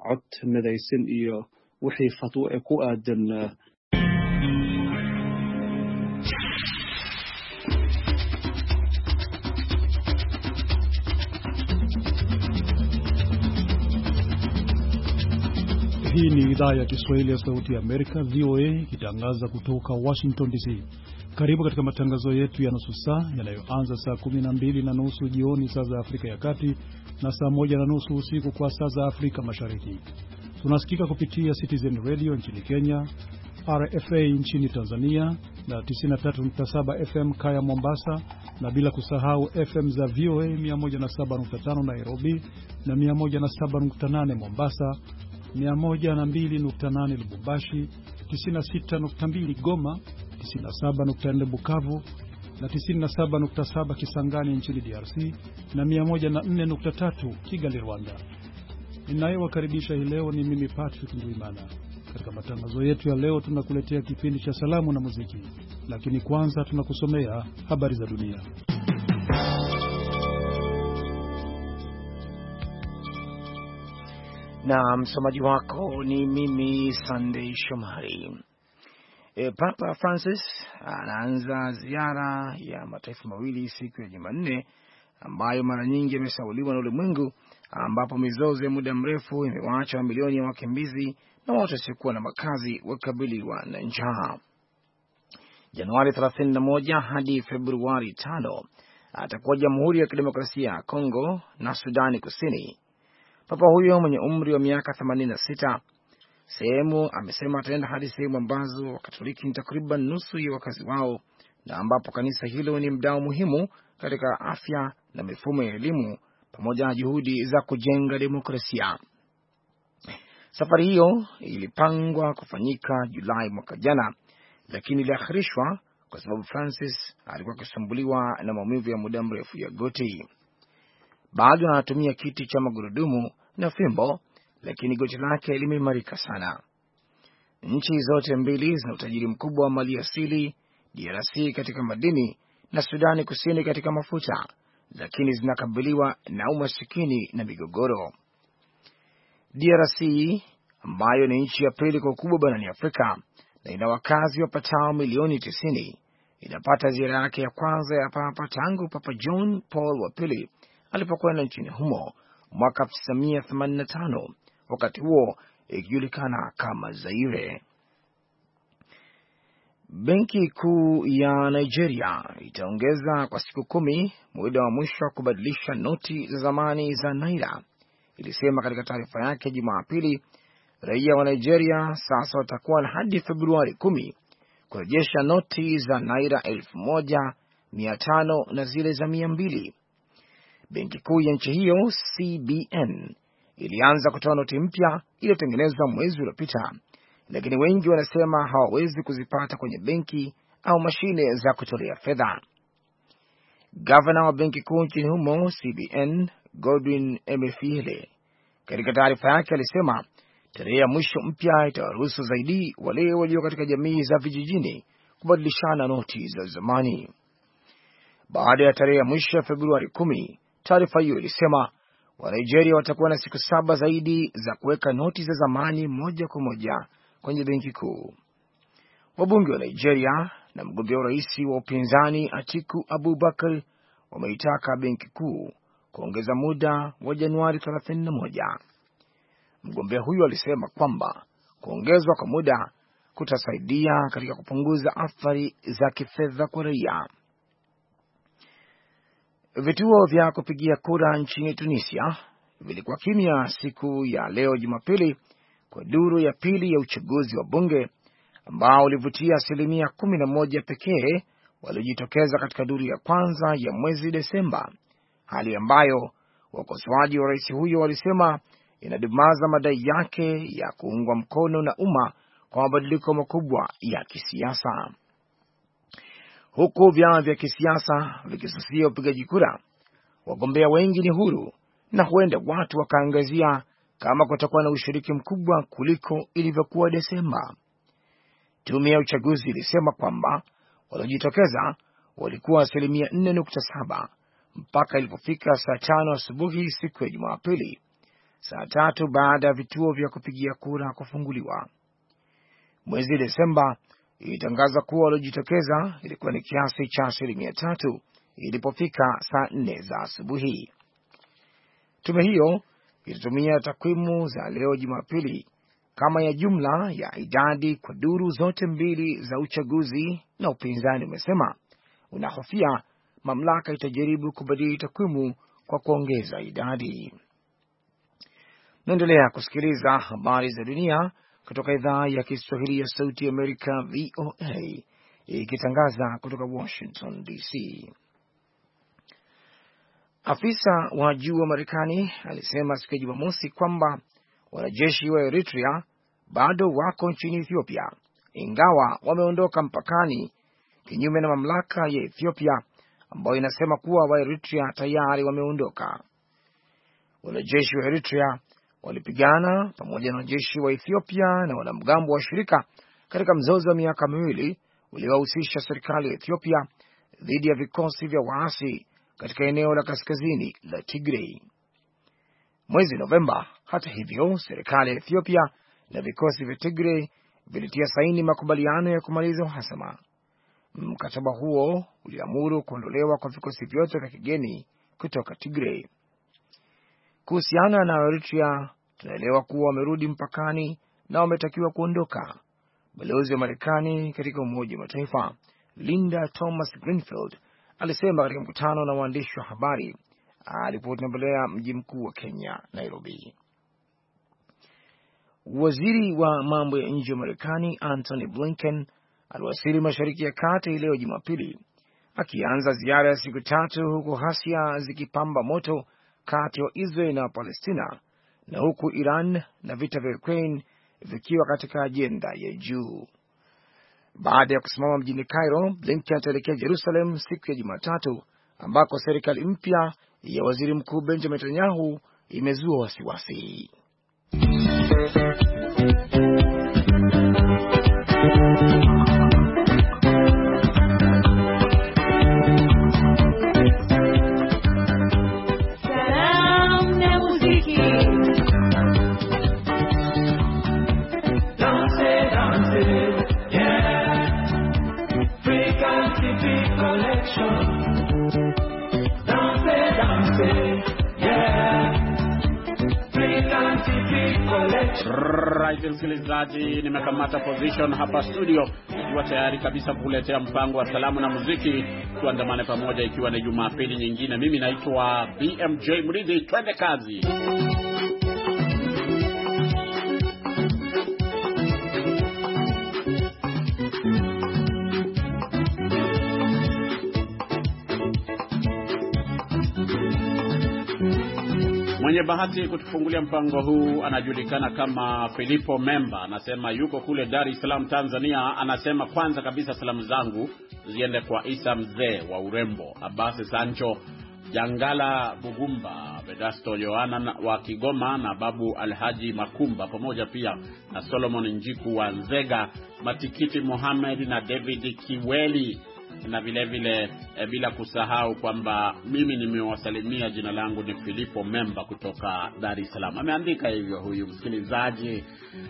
cod midaysan iyo wixii fatwo ee ku aadan Hii ni idhaa ya Kiswahili ya Sauti ya Amerika, VOA, ikitangaza kutoka Washington DC. Karibu katika matangazo yetu ya nusu saa yanayoanza saa 12:30 jioni saa za Afrika ya Kati na saa 1:30 usiku kwa saa za Afrika Mashariki. Tunasikika kupitia Citizen Radio nchini Kenya, RFA nchini Tanzania na 93.7 FM Kaya Mombasa, na bila kusahau FM za VOA 107.5 Nairobi na 107.8 Mombasa, 102.8 Lubumbashi, 96.2 Goma, 97.4 Bukavu na 97.7 Kisangani nchini DRC na 104.3 Kigali, Rwanda. Ninayewakaribisha hii leo ni mimi Patrick Ndwimana. Katika matangazo yetu ya leo tunakuletea kipindi cha salamu na muziki, lakini kwanza tunakusomea habari za dunia. Na msomaji wako ni mimi Sunday Shomari. Papa Francis anaanza ziara ya mataifa mawili siku ya Jumanne, ambayo mara nyingi yamesauliwa na ulimwengu, ambapo mizozo ya muda mrefu imewaacha mamilioni ya wakimbizi na watu wasiokuwa na makazi wakabiliwa na njaa. Januari 31 hadi Februari 5 atakuwa Jamhuri ya Kidemokrasia ya Kongo na Sudani Kusini. Papa huyo mwenye umri wa miaka 86 amesema ataenda hadi sehemu ambazo Wakatoliki ni takriban nusu ya wakazi wao, na ambapo kanisa hilo ni mdau muhimu katika afya na mifumo ya elimu pamoja na juhudi za kujenga demokrasia. Safari hiyo ilipangwa kufanyika Julai mwaka jana, lakini iliahirishwa kwa sababu Francis alikuwa akisumbuliwa na maumivu ya muda mrefu ya goti. Bado anatumia kiti cha magurudumu na fimbo, lakini goti lake limeimarika sana. Nchi zote mbili zina utajiri mkubwa wa mali asili, DRC katika madini na Sudani Kusini katika mafuta, lakini zinakabiliwa na umasikini na migogoro. DRC, ambayo ni nchi ya pili kwa ukubwa barani Afrika na ina wakazi wapatao milioni 90, inapata ziara yake ya kwanza ya Papa tangu Papa John Paul wa pili alipokwenda nchini humo mwaka 1985, wakati huo ikijulikana kama Zaire. Benki Kuu ya Nigeria itaongeza kwa siku 10 muda wa mwisho wa kubadilisha noti za zamani za naira, ilisema katika taarifa yake Jumapili. Raia wa Nigeria sasa watakuwa na hadi Februari 10 kurejesha noti za naira 1,500 na zile za 200. Benki kuu ya nchi hiyo CBN ilianza kutoa noti mpya iliyotengenezwa mwezi uliopita, lakini wengi wanasema hawawezi kuzipata kwenye benki au mashine za kutolea fedha. Gavana wa benki kuu nchini humo CBN, Godwin Emefiele, katika taarifa yake alisema tarehe ya mwisho mpya itawaruhusu zaidi wale walio katika jamii za vijijini kubadilishana noti za zamani. Baada ya tarehe ya mwisho ya Februari 10, taarifa hiyo ilisema Wanigeria watakuwa na siku 7 zaidi za kuweka noti za zamani moja kwa moja kwenye benki kuu. Wabunge wa Nigeria na mgombea urais wa upinzani Atiku Abubakar wameitaka benki kuu kuongeza muda wa Januari 31. Mgombea huyo alisema kwamba kuongezwa kwa muda kutasaidia katika kupunguza athari za kifedha kwa raia. Vituo vya kupigia kura nchini Tunisia vilikuwa kimya siku ya leo Jumapili kwa duru ya pili ya uchaguzi wa bunge, ambao ulivutia 11% pekee waliojitokeza katika duru ya kwanza ya mwezi Desemba, hali ambayo wakosoaji wa rais huyo walisema inadumaza madai yake ya kuungwa mkono na umma kwa mabadiliko makubwa ya kisiasa. Huku vyama vya kisiasa vikisusia upigaji kura, wagombea wengi ni huru na huenda watu wakaangazia kama kutakuwa na ushiriki mkubwa kuliko ilivyokuwa Desemba. Tume ya uchaguzi ilisema kwamba waliojitokeza walikuwa 4.7 mpaka ilipofika saa 5 asubuhi siku ya Jumapili, saa 3 baada ya vituo vya kupigia kura kufunguliwa. Mwezi Desemba ilitangaza kuwa waliojitokeza ilikuwa ni kiasi cha 3% ilipofika saa 4 za asubuhi. Tume hiyo ilitumia takwimu za leo Jumapili kama ya jumla ya idadi kwa duru zote mbili za uchaguzi, na upinzani umesema unahofia mamlaka itajaribu kubadili takwimu kwa kuongeza idadi. Naendelea kusikiliza habari za dunia kutoka idhaa ya Kiswahili ya Sauti ya Amerika, VOA, ikitangaza kutoka Washington DC. Afisa wa juu wa Marekani alisema siku ya Jumamosi kwamba wanajeshi wa Eritrea bado wako nchini Ethiopia, ingawa wameondoka mpakani, kinyume na mamlaka ya Ethiopia ambayo inasema kuwa wa Eritrea tayari wameondoka. Wanajeshi wa Eritrea walipigana pamoja na wanajeshi wa Ethiopia na wanamgambo wa shirika katika mzozo wa miaka miwili uliohusisha serikali ya Ethiopia dhidi ya vikosi vya waasi katika eneo la kaskazini la Tigray. Mwezi Novemba, hata hivyo, serikali ya Ethiopia na vikosi vya Tigray vilitia saini makubaliano ya kumaliza uhasama. Mkataba huo uliamuru kuondolewa kwa vikosi vyote vya kigeni kutoka Tigray. Kuhusiana na Eritrea, tunaelewa kuwa wamerudi mpakani na wametakiwa kuondoka. Balozi wa Marekani katika Umoja wa Mataifa Linda Thomas Greenfield alisema katika mkutano na waandishi wa habari alipotembelea mji mkuu wa Kenya, Nairobi. Waziri wa mambo ya nje wa Marekani Antony Blinken aliwasili Mashariki ya Kati leo Jumapili, akianza ziara ya siku 3 huku ghasia zikipamba moto kati ya Israel na Palestina, na huku Iran na vita vya Ukraine vikiwa katika ajenda ya juu. Baada ya kusimama mjini Cairo, Blinken ataelekea Jerusalem siku ya Jumatatu, ambako serikali mpya ya waziri mkuu Benjamin Netanyahu imezua wasiwasi. Right, msikilizaji, nimekamata position hapa studio ikiwa tayari kabisa kukuletea mpango wa salamu na muziki. Tuandamane pamoja ikiwa ni Jumapili nyingine. Mimi naitwa BMJ Mridhi, twende kazi. Mwenye bahati kutufungulia mpango huu anajulikana kama Filipo Memba. Anasema yuko kule Dar es Salaam, Tanzania. Anasema kwanza kabisa salamu zangu ziende kwa Isa mzee wa urembo, Abasi Sancho, Jangala Bugumba, Vedasto Yohana wa Kigoma na Babu Alhaji Makumba, pamoja pia na Solomon Njiku wa Nzega, Matikiti Mohamed na David Kiweli, na vile vile bila kusahau kwamba mimi nimewasalimia, jina langu ni Filipo Memba kutoka Dar es Salaam. Ameandika hivyo huyu msikilizaji.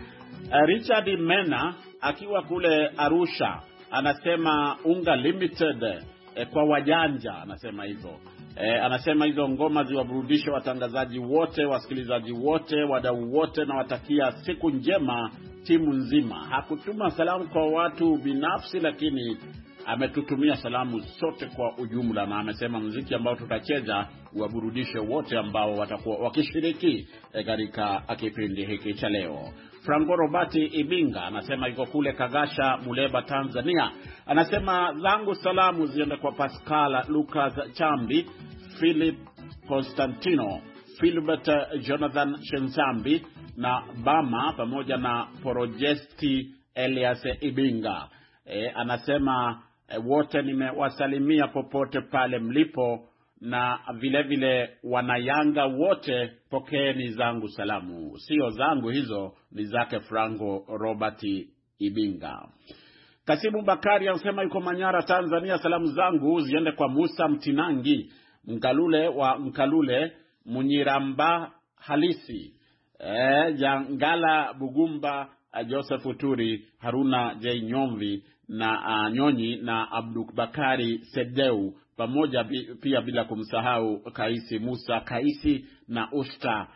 Richard Mena akiwa kule Arusha anasema Unga Limited kwa wajanja, anasema hivyo. Anasema hizo ngoma ziwaburudishe watangazaji wote, wasikilizaji wote, wadau wote, na watakia siku njema timu nzima. Hakutuma salamu kwa watu binafsi, lakini ametutumia salamu sote kwa ujumla, na amesema muziki ambao tutacheza uwaburudishe wote ambao watakuwa wakishiriki katika kipindi hiki cha leo. Franco Robati Ibinga anasema yuko kule Kagasha, Muleba, Tanzania. Anasema zangu salamu ziende kwa Pascal Lucas Chambi, Philip Constantino, Philbert Jonathan Shensambi na Bama, pamoja na Projesti Elias Ibinga. Anasema wote nimewasalimia popote pale mlipo, na vile vile wanayanga wote pokeeni zangu salamu. Sio zangu hizo, ni zake Franco Robert Ibinga. Kasimu Bakari anasema yuko Manyara, Tanzania. Salamu zangu ziende kwa Musa Mtinangi, Mkalule wa Mkalule, Munyiramba Halisi, Jangala Bugumba, Joseph Uturi, Haruna J Nyomvi na Nyonyi na Abdulbakari Sedeu, pamoja pia bila kumsahau Kaisi Musa Kaisi na Usta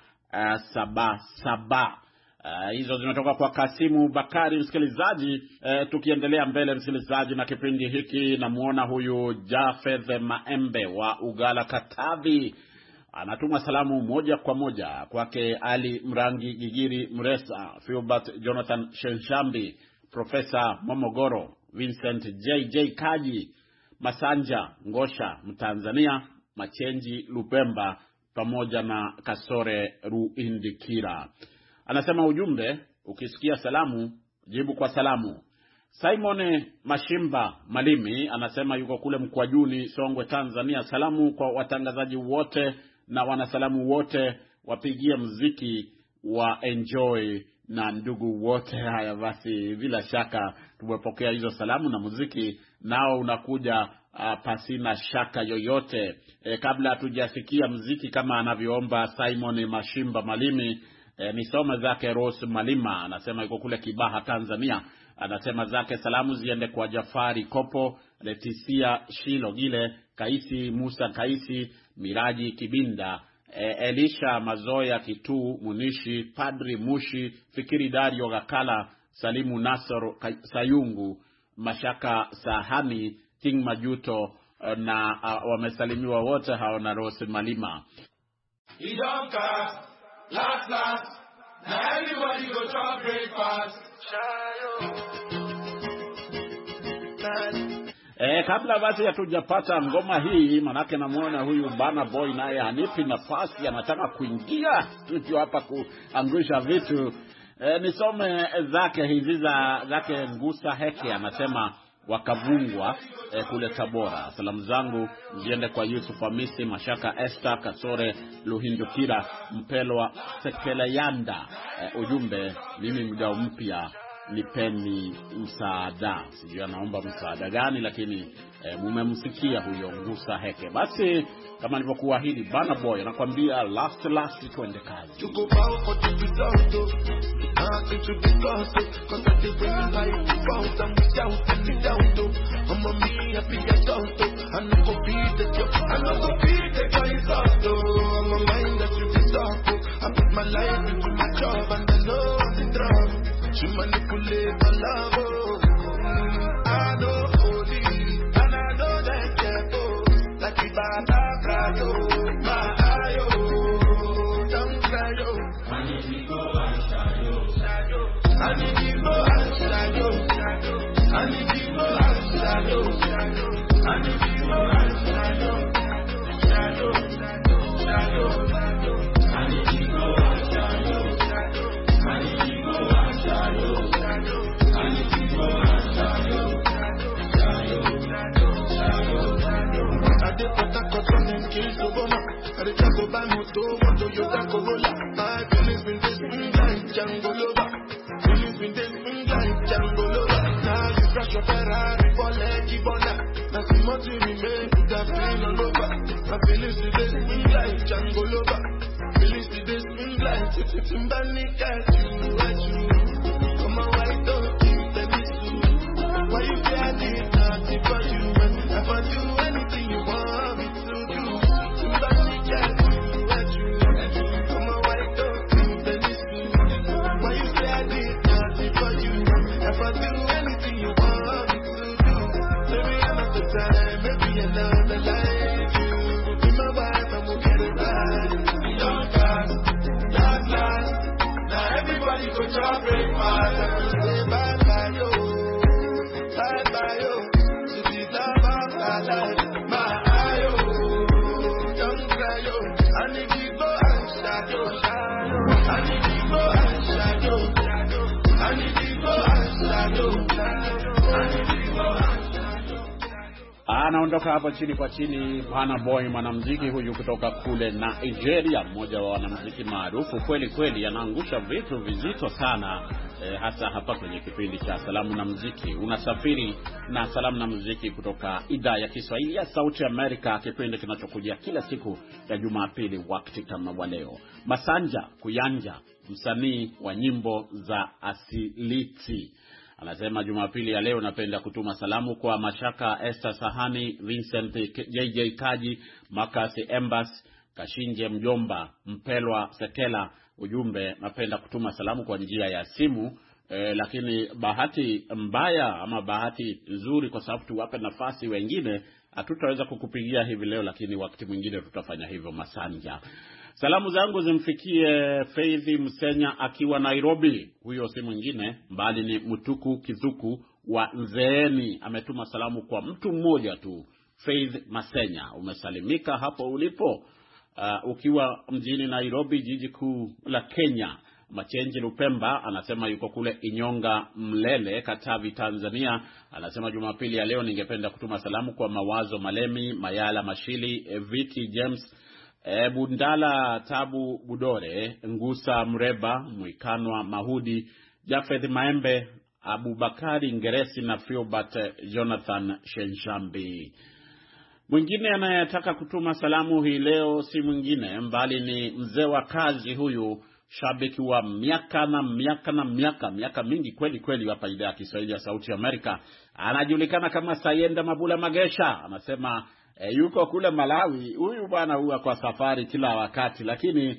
Saba. Hizo zinatoka kwa Kasimu Bakari. Msikilizaji, tukiendelea mbele msikilizaji na kipindi hiki, namuona huyu Jafeth Maembe wa Ugala Katavi. Anatuma salamu moja kwa moja kwake Ali Mrangi Gigiri Mresa, Philbert Jonathan Shenshambi, Profesa Momogoro, Vincent JJ Kaji, Masanja Ngosha Mtanzania, Machenji Lupemba pamoja na Kasore Ruindikira. Anasema ujumbe, ukisikia salamu jibu kwa salamu. Simon Mashimba Malimi anasema yuko kule Mkwajuni, Songwe, Tanzania. Salamu kwa watangazaji wote na wanasalamu wote, wapigie muziki wa enjoy na ndugu wote. Haya basi, bila shaka tumepokea hizo salamu na muziki nao unakuja pasina shaka yoyote. Kabla hatujasikia muziki kama anavyoomba Simon Mashimba Malimi, nisome zake Rose Malima. Anasema yuko kule Kibaha, Tanzania. Anasema zake salamu ziende kwa Jafari Kopo, Letisia Shilogile, Kaisi Musa Kaisi, Miraji Kibinda, Elisha Mazoya Kitu Munishi, Padri Mushi, Fikiri Dario Gakala, Salimu Nasor Sayungu, Mashaka Sahani, King Majuto na wamesalimiwa wote hao na Rose Malima. Last, now everybody go to breakfast. Kabla basi hatujapata ngoma hii, manake namuona huyu Bana Boy naye hanipi nafasi, anataka kuingia studio hapa kuangusha vitu. Nisome zake hizi zake Ngusa Heke. Anasema wakavungwa kule Tabora. Salamu zangu ziende kwa Yusuf Hamisi, Mashaka Esther, Kasore Luhindukira, Mpelwa Sekeleyanda. Ujumbe, mimi mdau mpya, nipeni msaada. Sijui anaomba msaada gani, lakini mumemsikia huyo Ngusa Heke. Basi kama nilivyokuahidi, Bana Boy anakuambia last twende kazi. She manipulate my love, I know holy, and I know that careful, like if I cry, my eye, don't cry, I need to go and shadow, I need to go and shadow, I need to go and shadow, I need to go and shadow, I need to go and shadow. My feelings been dancing like Django Lover. Feelings been dancing like Django Lover. Now you crash your Ferrari for Lucky Bona. Nothing more to remain with that pain all over. My feelings been dancing like Django Lover. Feelings been dancing like Timbani Cat. You, come on, why don't you tell me so? Why you say I did nothing for you? If I do anything you want me to do, Timbani Cat. If I do anything you want me to do, maybe another time, maybe another life. You be my wife and we'll get it right. Young guys, last, now everybody go to breakfast. And say bye-bye, yo, to the love of my life. My eye, yo, don't cry, yo, I need to go and shadow, I need to go and shadow, I need to go and Anaondoka hapo chini kwa chini Bana Boy, mwanamuziki huyu kutoka kule na Nigeria, mmoja wa wanamuziki maarufu kweli kweli. Anaangusha vitu vizito sana hasa hapa kwenye kipindi cha Salamu na Muziki. Unasafiri na Salamu na Muziki kutoka idhaa ya Kiswahili ya Sauti Amerika, kipindi kinachokujia kila siku ya Jumapili wakati kama wa leo. Masanja Kuyanja, msanii wa nyimbo za asiliti, anasema Jumapili ya leo napenda kutuma salamu kwa Mashaka Esther Sahani, Vincent JJ Kaji, Makasi Embas, Kashinje Mjomba, Mpelwa Sekela. Ujumbe, napenda kutuma salamu kwa njia ya simu, lakini bahati mbaya ama bahati nzuri, kwa sababu tuwape nafasi wengine, hatutaweza kukupigia hivi leo, lakini wakati mwingine tutafanya hivyo. Masanja, salamu zangu zimfikie Faith Msenya akiwa Nairobi. Huyo si mwingine bali ni Mutuku Kizuku wa Nzeeni. Ametuma salamu kwa mtu mmoja tu. Faith Msenya, umesalimika hapo ulipo. Ukiwa mjini Nairobi, jiji kuu la Kenya. Machenji Lupemba anasema yuko kule Inyonga Mlele, Katavi, Tanzania. Anasema Jumapili ya leo ningependa kutuma salamu kwa Mawazo Malemi, Mayala Mashili, Vicky James, Bundala Tabu Budore, Ngusa Mreba, Mwikanwa Mahudi, Jafeth Maembe, Abubakari Ngeresi na Philbert Jonathan Shenshambi. Mwingine anayetaka kutuma salamu hii leo si mwingine mbali ni mzee wa kazi huyu, shabiki wa miaka mingi kweli kweli hapa idhaa ya Kiswahili ya Sauti Amerika. Anajulikana kama Sayenda Mabula Magesha. Anasema yuko kule Malawi. Huyu bwana huwa kwa safari kila wakati, lakini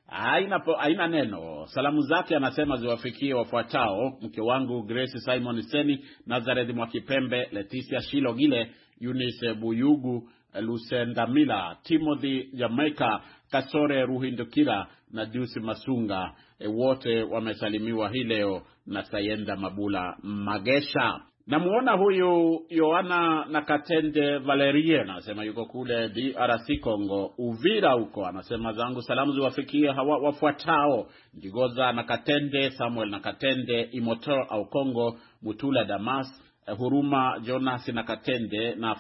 haina neno. Salamu zake anasema ziwafikie wafuatao: mke wangu Grace Simon Seni, Nazareth Mwakipembe, Leticia Shilogile, Eunice Buyugu, Lusendamila, Timothy Jamaica, Kasore Ruhindukira na Jusi Masunga. Wote wamesalimiwa hii leo na Sayenda Mabula Magesha. Namuona huyu Yohana Nakatende Valerie, anasema yuko kule DRC Congo, Uvira huko. Anasema zangu salamu ziwafikie hawa wafuatao: Ndigoza Nakatende, Samuel Nakatende, Imoto au Congo, Mutula Damas, Huruma Jonas Nakatende na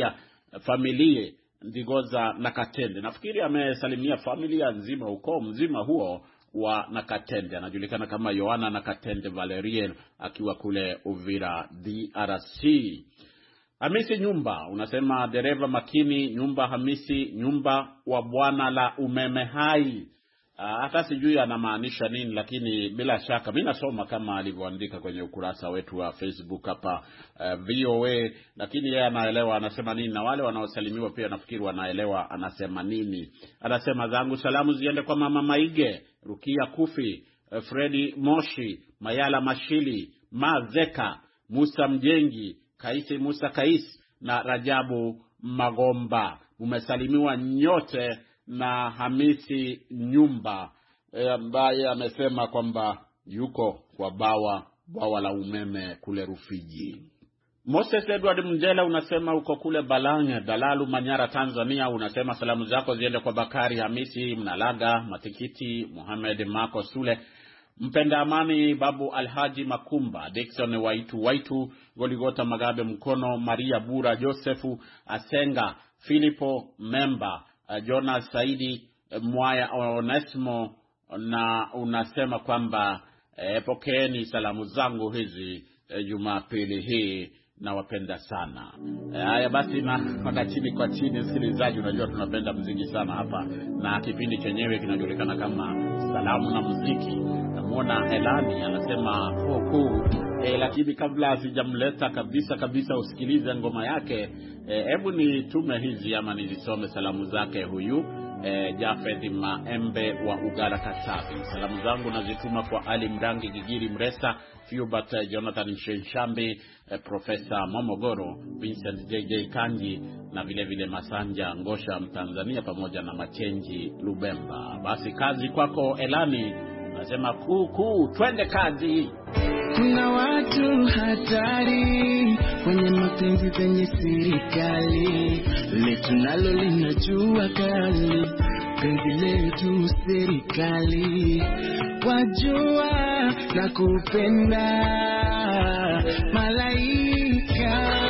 familia Ndigoza Nakatende. Nafikiri amesalimia familia nzima huko, mzima huo wa Nakatende. Anajulikana kama Yohana Nakatende Valerie akiwa kule Uvira DRC. Hamisi Nyumba unasema dereva makini, Nyumba Hamisi, nyumba wa bwana la umeme hai. Hata sijui anamaanisha nini, lakini bila shaka mimi nasoma kama alivyoandika kwenye ukurasa wetu wa Facebook hapa VOA, lakini yeye anaelewa anasema nini, na wale wanaosalimiwa pia nafikiri wanaelewa anasema nini. Anasema zangu salamu ziende kwa Mama Maige, Rukia Kufi, Fredi Moshi, Mayala Mashili, Mazeka, Musa Mjengi, Kaisi Musa Kais na Rajabu Magomba. Umesalimiwa nyote na Hamisi Nyumba ambaye amesema kwamba yuko kwa bawa la umeme kule Rufiji. Moses Edward Mjela unasema uko kule Balanya, Dalalu, Manyara, Tanzania. Unasema salamu zako ziende kwa Bakari Hamisi Mnalaga, Matikiti, Muhammad Mako Sule, Mpenda Amani, Babu Alhaji Makumba, Dickson Waitu, Goligota Magabe Mkono, Maria Bura, Josefu Asenga, Filipo Memba, Jonas Saidi, Mwaya Onesmo, na unasema kwamba pokeeni salamu zangu hizi Jumapili hii, na wapenda sana. Haya basi, na mpaka chini kwa chini, msikilizaji, unajua tunapenda muziki sana hapa, na kipindi chenyewe kinajulikana kama Salamu na Muziki. Namuona Elani anasema huku, lakini kabla sijamleta kabisa usikilize ngoma yake, hebu nitume hizi ama nizisome salamu zake huyu Jafeth Maembe wa Ugara, Katavi. Salamu zangu nazituma kwa Ali Mrangi, Gigiri Mresa, Philbert Jonathan Shenshambi, Profesa Momogoro, Vincent JJ Kanji na vile Masanja Ngosha Mtanzania, pamoja na Machenji Lubemba. Basi kazi kwako Elani, nasema twende kazi. Kuna watu hatari kwenye mapenzi penye serikali, letu nalo linajua kali, penzi letu serikali, wajua na kupenda malaika.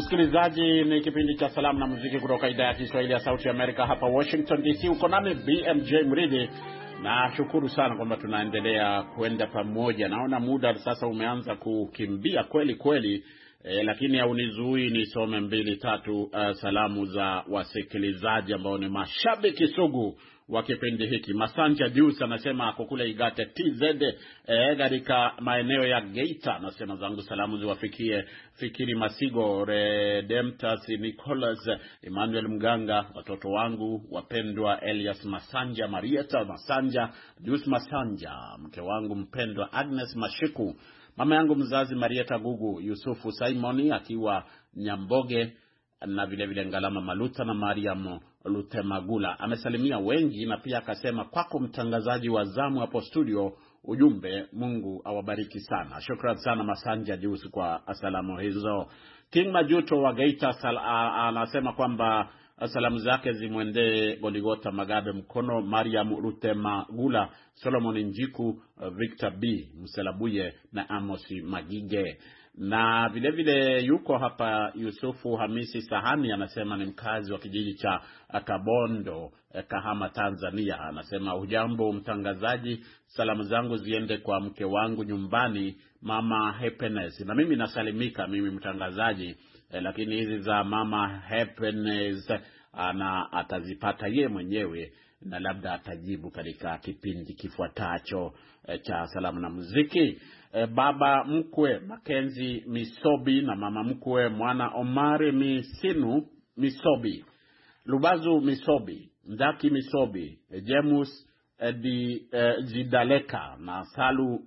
Msikilizaji, ni kipindi cha salamu na muziki kutoka idhaa ya Kiswahili ya Sauti ya Amerika hapa Washington DC. Uko nami BMJ Mridhi, na shukuru sana kwamba tunaendelea kwenda pamoja. Naona muda sasa umeanza kukimbia kweli kweli, lakini haunizuii nisome 2-3 salamu za wasikilizaji ambao ni mashabiki sugu wa kipindi hiki. Masanja Juice anasema ako kule Igate TZ katika maeneo ya Geita. Anasema zangu salamu ziwafikie Fikiri Masigo, Redemptus Nicholas, Emmanuel Mganga, watoto wangu wapendwa Elias Masanja, Marieta Masanja, Juice Masanja, mke wangu mpendwa Agnes Mashiku, mama yangu mzazi Marieta Gugu, Yusufu Simoni akiwa Nyamboge, na vile vile Ngalama Maluta na Mariam Lutemagula. Amesalimia wengi na pia akasema kwako mtangazaji wa zamu hapo studio, ujumbe Mungu awabariki sana. Shukrani sana Masanja Juice kwa salamu hizo. King Majuto wa Geita anasema kwamba salamu zake zimwendee Goligota Magabe Mkono, Mariam Lutemagula, Solomon Njiku, Victor B Mselabuye na Amosi Magige. Na vile vile yuko hapa Yusufu Hamisi Sahani, anasema ni mkazi wa kijiji cha Kabondo, Kahama, Tanzania. Anasema hujambo mtangazaji, salamu zangu ziende kwa mke wangu nyumbani, Mama Happiness. Na mimi nasalimika mimi mtangazaji, lakini hizi za Mama Happiness atazipata ye mwenyewe na labda atajibu katika kipindi kifuatacho cha salamu na muziki. Baba mkwe Makenzi Misobi na mama mkwe Mwana Omari Misinu Misobi, Lubazu Misobi, Ndaki Misobi, James Jidaleka na Salu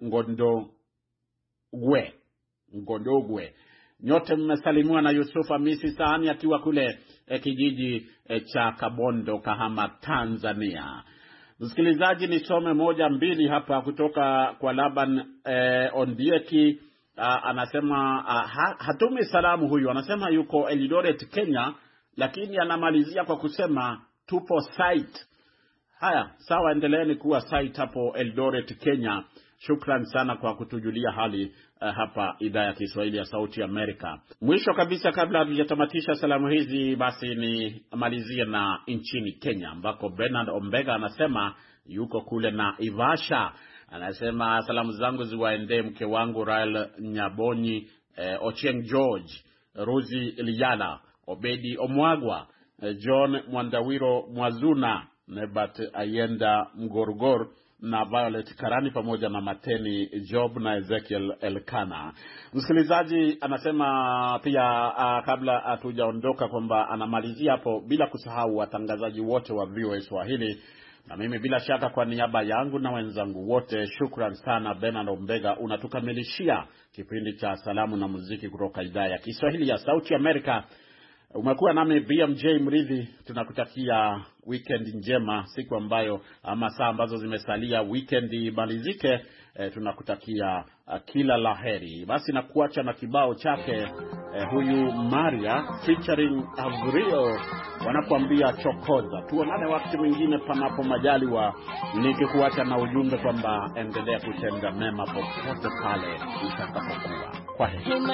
Ngondogwe. Nyote mmesalimiwa na Yusufa Misi Sahani akiwa kule kijiji cha Kabondo, Kahama, Tanzania. Msikilizaji, nisome 1-2 hapa kutoka kwa Laban Ondieki. Anasema hatumi salamu huyu. Anasema yuko Eldoret, Kenya, lakini anamalizia kwa kusema tupo site. Haya, sawa, endeleeni kuwa site hapo Eldoret, Kenya. Shukran sana kwa kutujulia hali hapa idhaa ya Kiswahili ya Sauti ya Amerika. Mwisho kabisa, kabla hatujatamatisha salamu hizi, basi ni malizie na nchini Kenya ambako Bernard Ombega anasema yuko kule na Ivasha. Anasema salamu zangu ziwaendee mke wangu Rael Nyabonyi, Ochieng George, Rozi Liyala, Obedi Omwagwa, John Mwandawiro Mwazuna, Nebat Ayenda Mgorgor na Violet Karani pamoja na Mateni Job na Ezekiel Elkana. Msikilizaji anasema pia kabla hatujaondoka kwamba anamalizia hapo bila kusahau watangazaji wote wa VOA Swahili. Na mimi bila shaka kwa niaba yangu na wenzangu wote, shukran sana Bernard Ombega, unatukamilishia kipindi cha salamu na muziki kutoka idhaa ya Kiswahili ya Sauti Amerika. Umekuwa nami BMJ Mridhi, tunakutakia weekend njema, siku ambayo ama saa ambazo zimesalia weekend imalizike, tunakutakia kila laheri. Basi na kuacha na kibao chake huyu Maria featuring Avril wanakuambia chokoza. Tuonane wakati mwingine panapo majaliwa, nikikuacha na ujumbe kwamba endelea kutenda mema popote pale utakapokuwa. Kwa heri.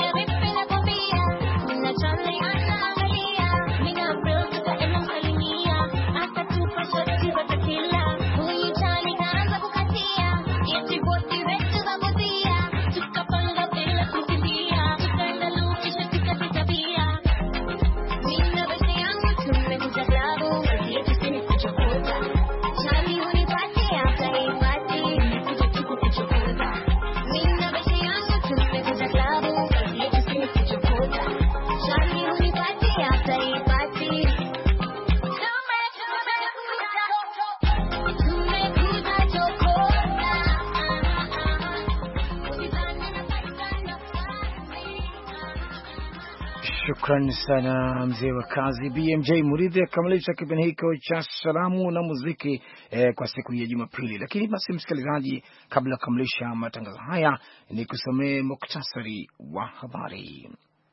Shukrani sana mzee wa kazi BMJ Muridhi akamilisha kipindi hiko cha salamu na muziki kwa siku ya Jumapili. Lakini basi msikilizaji, kabla kukamilisha matangazo haya ni kusomea muktasari wa habari.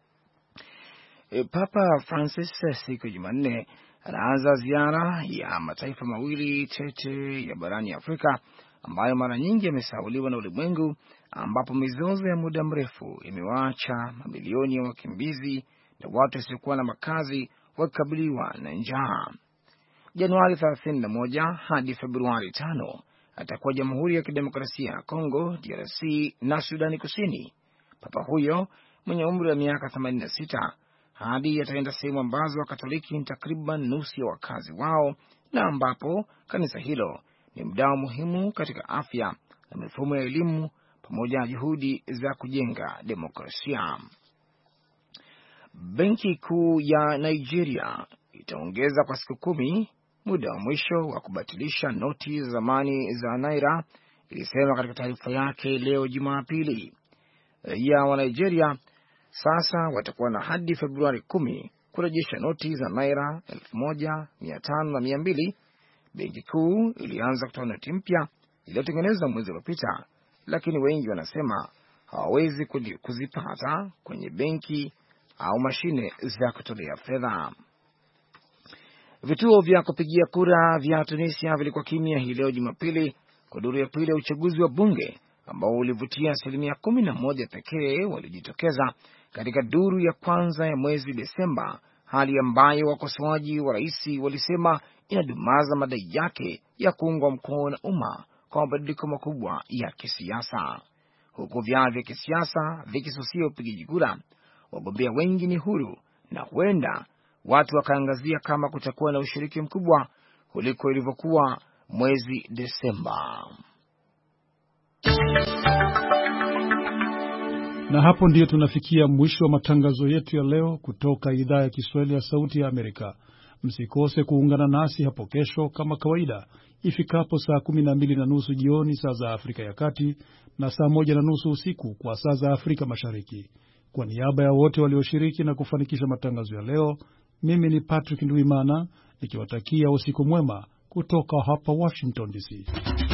Papa Francis siku ya Jumanne anaanza ziara ya mataifa mawili tete ya barani Afrika ambayo mara nyingi yamesahauliwa na ulimwengu, ambapo mizozo ya muda mrefu imewaacha mamilioni ya wakimbizi, na watu wasiokuwa na makazi wakikabiliwa na njaa. Januari 31 hadi Februari 5 atakuwa Jamhuri ya Kidemokrasia ya Kongo, DRC na Sudani Kusini. Papa huyo mwenye umri wa miaka 86 hadi ataenda sehemu ambazo Wakatoliki ni takriban nusu ya wakazi wao, na ambapo kanisa hilo ni mdau muhimu katika afya na mifumo ya elimu pamoja na juhudi za kujenga demokrasia. Benki Kuu ya Nigeria itaongeza kwa siku 10 muda wa mwisho wa kubatilisha noti za zamani za naira, ilisema katika taarifa yake leo Jumapili. Raia wa Nigeria sasa watakuwa na hadi Februari 10 kurejesha noti za naira 1,500 na 200. Benki Kuu ilianza kutoa noti mpya iliyotengenezwa mwezi uliopita, lakini wengi wanasema hawawezi kuzipata kwenye benki au mashine za kutolea fedha. Vituo vya kupigia kura vya Tunisia vilikuwa kimya hii leo Jumapili kwa duru ya pili ya uchaguzi wa bunge ambao ulivutia 11% pekee waliojitokeza katika duru ya kwanza ya mwezi Desemba, hali ambayo wakosoaji wa rais walisema inadumaza madai yake ya kuungwa mkono na umma kwa mabadiliko makubwa ya kisiasa. Huku vyama vya kisiasa vikisusia upigaji kura, wagombea wengi ni huru na huenda watu wakaangazia kama kutakuwa na ushiriki mkubwa kuliko ilivyokuwa mwezi Desemba. Na hapo ndiyo tunafikia mwisho wa matangazo yetu ya leo kutoka idhaa ya Kiswahili ya Sauti ya Amerika. Msikose kuungana nasi hapo kesho kama kawaida ifikapo saa 12:30 jioni saa za Afrika ya Kati na saa 1:30 usiku kwa saa za Afrika Mashariki. Kwa niaba ya wote walioshiriki na kufanikisha matangazo ya leo, mimi ni Patrick Ndwimana nikiwatakia usiku mwema kutoka hapa Washington DC.